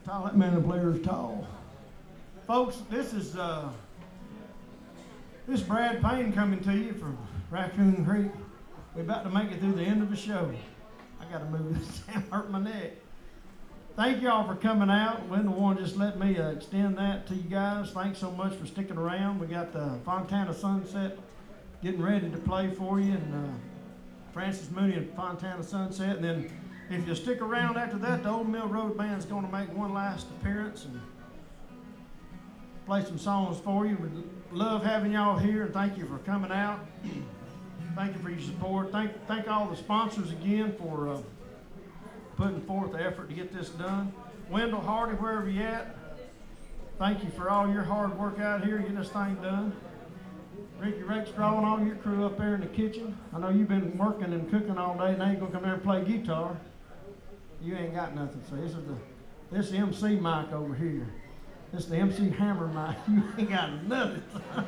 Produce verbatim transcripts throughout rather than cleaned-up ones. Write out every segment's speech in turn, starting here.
Tall, that man player is tall. Folks, this is uh, this is Brad Payne coming to you from Raccoon Creek. We're about to make it through the end of the show. I got to move this down, hurt my neck. Thank y'all for coming out. Linda Warren just let me uh, extend that to you guys. Thanks so much for sticking around. We got the Fontana Sunset getting ready to play for you, and uh, Francis Mooney and Fontana Sunset. And then if you stick around after that, the Old Mill Road Band's going to make one last appearance and play some songs for you. We love having y'all here, and thank you for coming out. Thank you for your support. Thank, thank all the sponsors again for uh, putting forth the effort to get this done. Wendell Hardy, wherever you at, thank you for all your hard work out here getting this thing done. Ricky Rakestraw and all your crew up there in the kitchen. I know you've been working and cooking all day. Now you're gonna come there and play guitar. You ain't got nothing. So this is the this is the M C mic over here. This is the M C hammer mic. You ain't got nothing.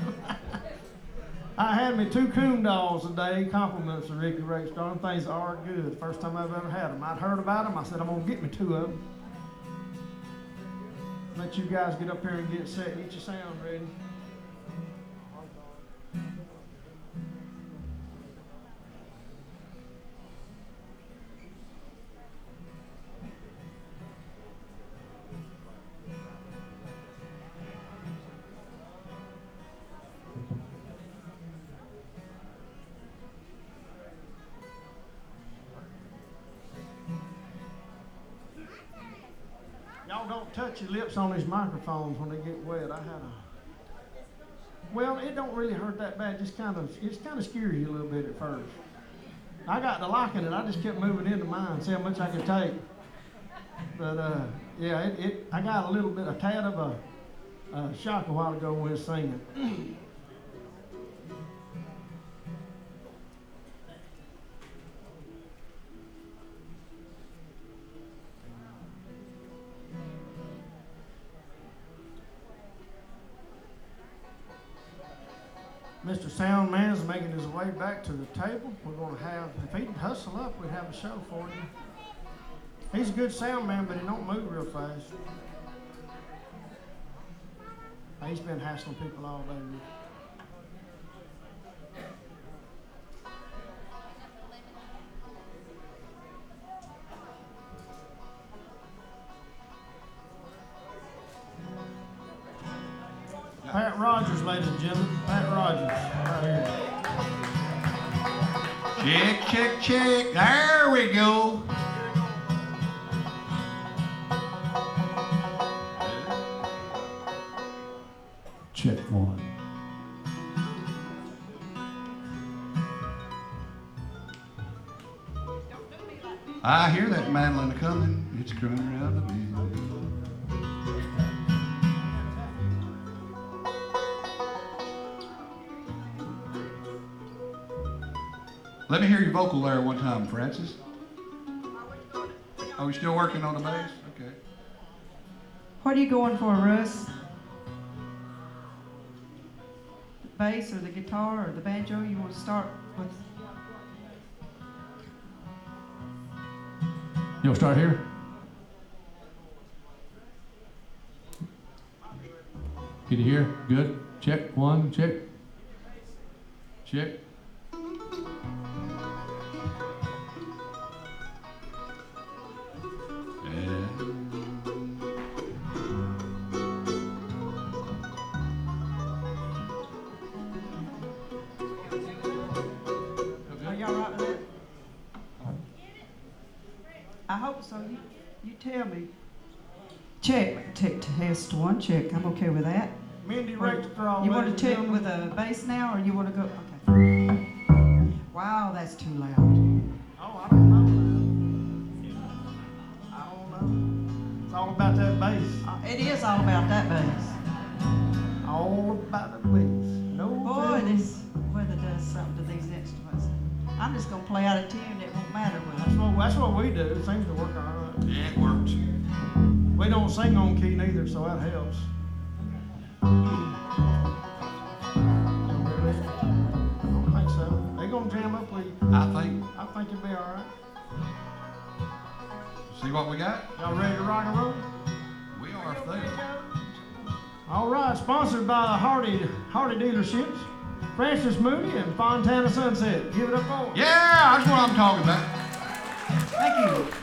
I had me two coon dolls today, compliments of Ricky Rakestraw. Them things are good. First time I've ever had them. I'd heard about them. I said, I'm going to get me two of them. Let you guys get up here and get set. Get your sound ready. Y'all don't touch your lips on these microphones when they get wet. I had a, well, it don't really hurt that bad. Just kind of, it's kind of scares you a little bit at first. I got to liking it. I just kept moving into mine, see how much I could take. But uh, yeah, it, it, I got a little bit, a tad of a, a shock a while ago when we was singing. Mister Soundman is making his way back to the table. We're going to have, if he'd hustle up, we'd have a show for you. He's a good sound man, but he don't move real fast. He's been hassling people all day. Pat Rogers, ladies and gentlemen. Pat Rogers, right here. Check, check, check. There we go. Check one. I hear that mandolin coming. It's crooning around the bend. Let me hear your vocal there one time, Francis. Oh, you still working on the bass? Okay. What are you going for, Russ? The bass or the guitar or the banjo? You want to start with? You'll start here? Can you hear? Good. Check. One. Check. Check. I hope so. You, you tell me. Check. Take test one. Check. I'm okay with that. Mindy Rakestraw. You want to check with a bass now, or you want to go? Okay. Wow, that's too loud. Oh, I don't know. I don't know. It's all about that bass. Uh, it is all about that bass. All about the bass. No Boy, bass. this weather does something to these instruments. I'm just gonna play out of tune. It won't matter with That's it. what, that's what we do. It seems to work all right. Yeah, it works. We don't sing on key neither, so that helps. I don't think so. They gonna jam up with you. I think. I think you'll be all right. See what we got? Y'all ready to rock and roll? our thing. All right, sponsored by the Hardy Hardy dealerships, Francis Mooney and Fontana Sunset. Give it up for 'em. Yeah, that's what I'm talking about. Thank you.